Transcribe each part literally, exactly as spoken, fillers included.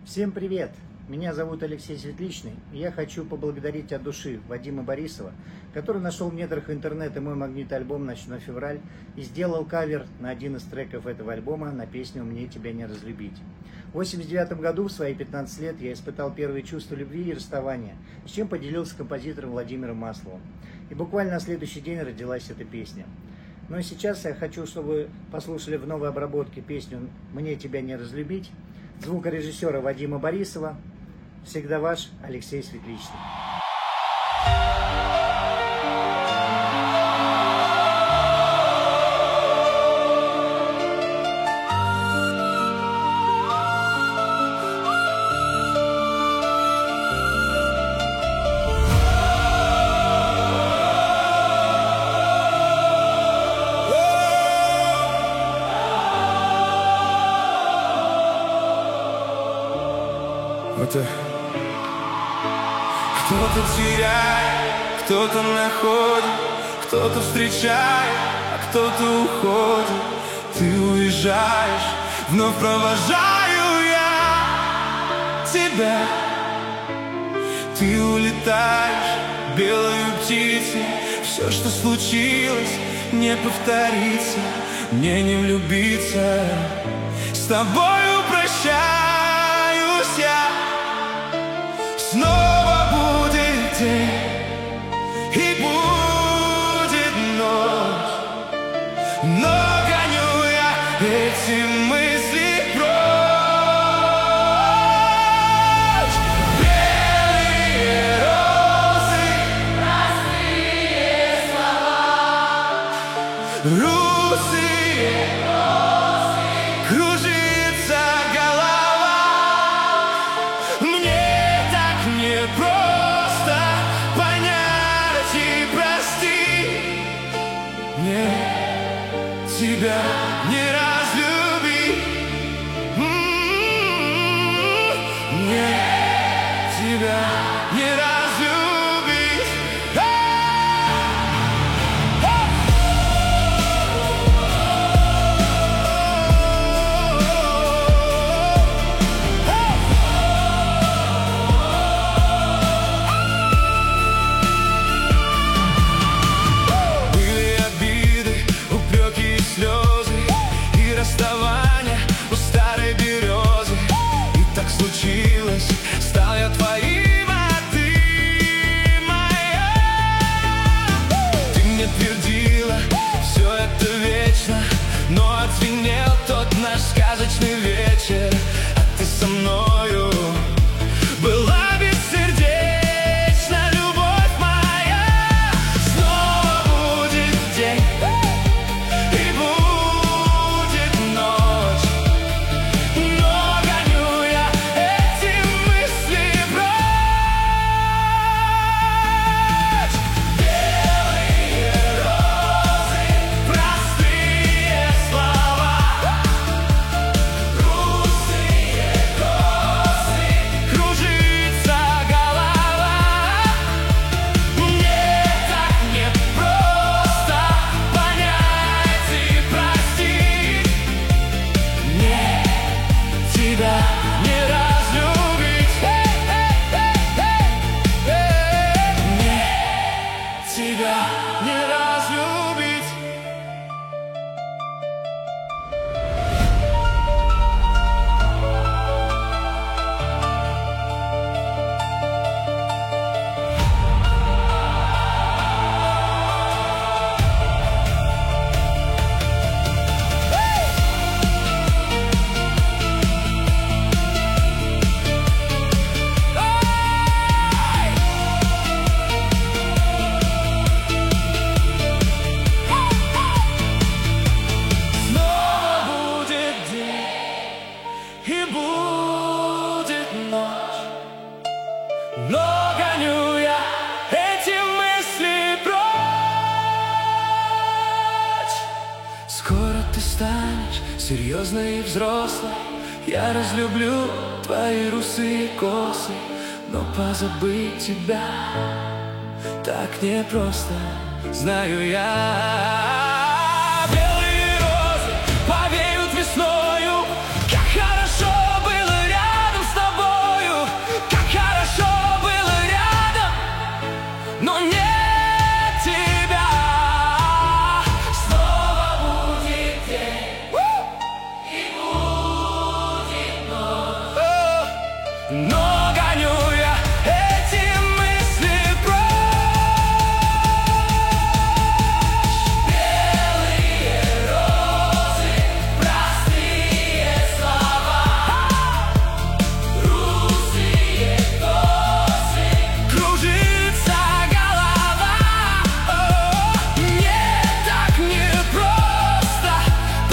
Всем привет! Меня зовут Алексей Светличный, и я хочу поблагодарить от души Вадима Борисова, который нашел в недрах интернета мой магнитный альбом «Ночной февраль» и сделал кавер на один из треков этого альбома на песню «Мне тебя не разлюбить». В восемьдесят девятом году, в свои пятнадцать лет, я испытал первые чувства любви и расставания, с чем поделился с композитором Владимиром Масловым. И буквально на следующий день родилась эта песня. Ну и сейчас я хочу, чтобы вы послушали в новой обработке песню «Мне тебя не разлюбить» звукорежиссера Вадима Борисова. Всегда ваш Алексей Светличный. Это кто-то теряет, кто-то находит, кто-то встречает, а кто-то уходит. Ты уезжаешь, вновь провожаю я тебя. Ты улетаешь, белой птицей. Все, что случилось, не повторится. Мне не влюбиться. С тобою прощаюсь я. Снова будет день и будет ночь, но гоню я эти мысли прочь. Белые розы, простые слова, русые розы, кружится голова. Мне не просто понять и простить. Мне тебя не разлюбить. Мне тебя не разлюбить. Расставание у старой березы. И так случилось, стал я твоим, а ты моя. Ты мне твердила, все это вечно, но отзвенел тот наш сказочный вечер. А ты со мною была бессердечна, любовь моя. Снова будет день и будет но гоню я эти мысли прочь. Скоро ты станешь серьезной и взрослой. Я разлюблю твои русые косы, но позабыть тебя так непросто, знаю я. Белые розы повеют весною, как хорошо было рядом с тобой. но гоню я эти мысли прочь. Белые розы, простые слова, русые косы, кружится голова. О, мне так непросто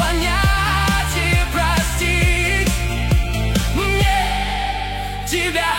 понять и простить. Мне тебя